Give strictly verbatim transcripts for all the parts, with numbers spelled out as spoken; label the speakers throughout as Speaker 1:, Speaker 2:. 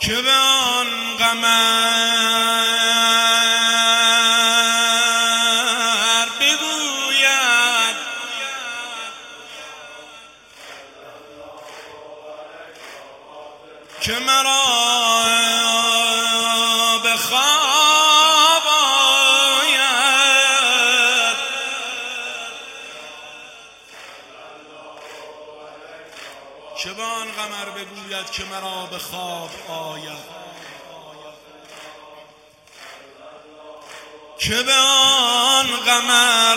Speaker 1: که به آن قمر بگوید که مرا به خواب آید. که به آن قمر بگوید که مرا به خواب آید. که به آن قمر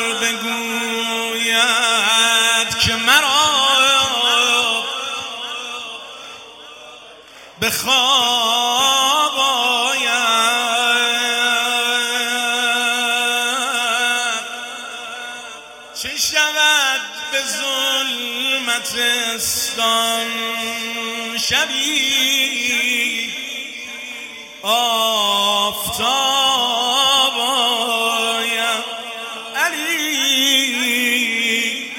Speaker 1: بگوید که مرا به خواب آید. چه شود به ظلمت استان شبی آفتاب آید. علی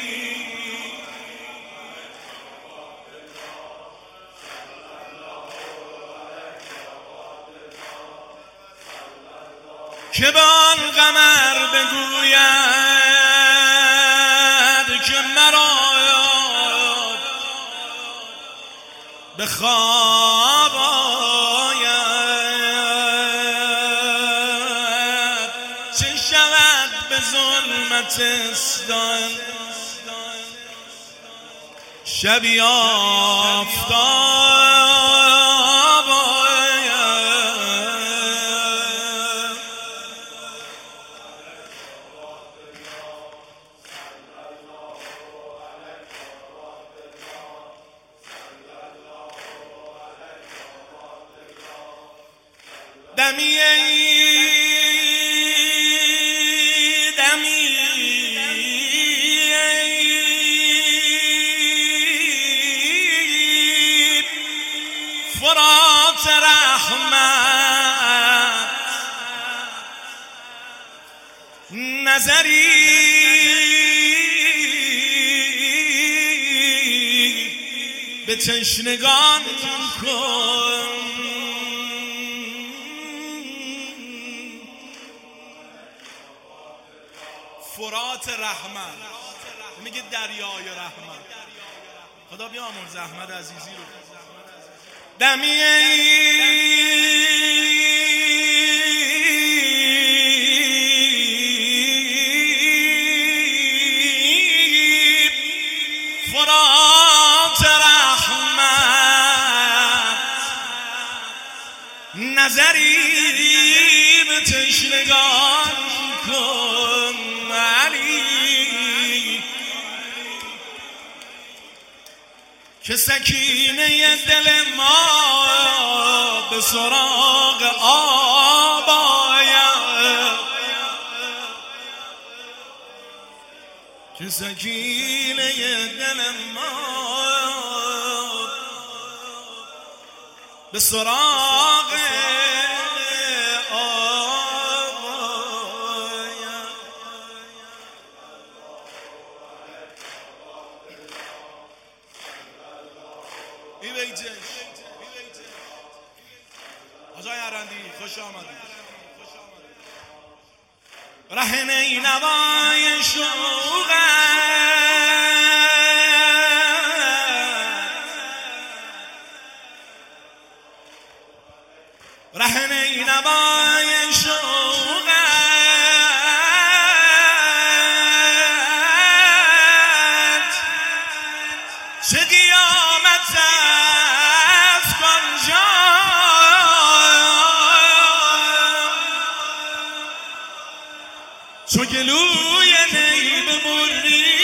Speaker 1: که به آن قمر بگوید که مرا به خواب آید. چه شود به ظلمت استان شبی آفتاب آید. دمی دمی فرات رحمت نظری به تشنگان کن. فرات رحمت میگه دریای رحمت. خدا بیامرز احمد عزیزی رو. دمی فرات رحمت نظری به تشنگان کن. علی که سکینه دل ما به سراغ آب آید. که سکینه دل ما به سراغ آب آید. ای بیتش آجای عرندی خوش آمدید. رهن ای نوای شوقت رهن ای نوای شوقت چه قیامت است کانجا چو گلوی نی ببری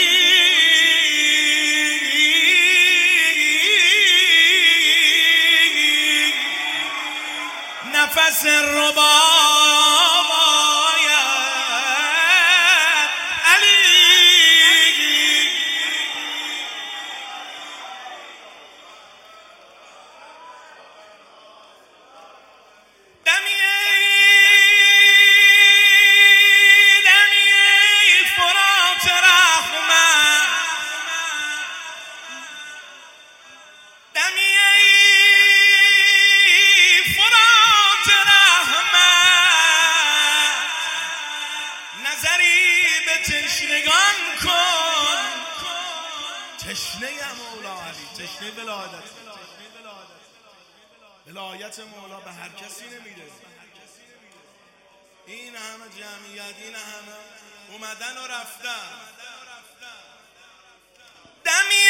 Speaker 1: نفس رباب آید. علی دمی دمی فرات رحمت دمی تشنه ولایت ولایت مولا به هر کسی نمیده. این همه جمعیت، این همه اومدن و رفتن، دمی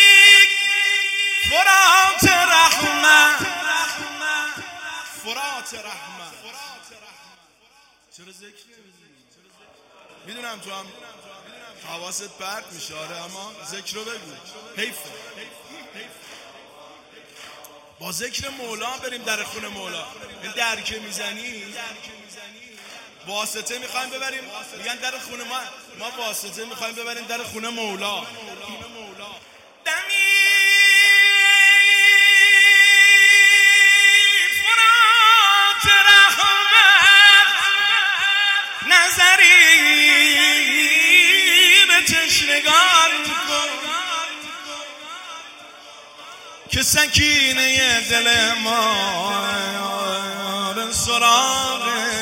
Speaker 1: فرات رحمت، فرات رحمت. چرا ذکر نمی‌کنی؟ میدونم تو هم حواست پرت میشه، آره، اما ذکر رو بگو. حیفه با ذکر مولا بریم در خونه مولا. این در که میزنی واسطه میخوایم ببریم، میگن در خونه ما، ما واسطه میخوایم ببریم در خونه مولا. دمی فرات رحمت، نظری به تشنگان کن که سکینه دل ما به سراغ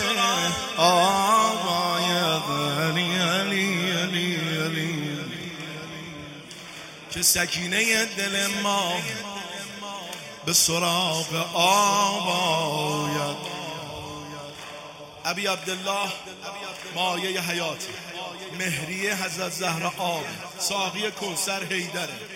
Speaker 1: آقای علی علی علی علی، که سکینه دل ما به سراغ آقای ابی عبدالله مایه حیاتی، مهریه حضرت زهرا آب، ساقی کوثر حیدره.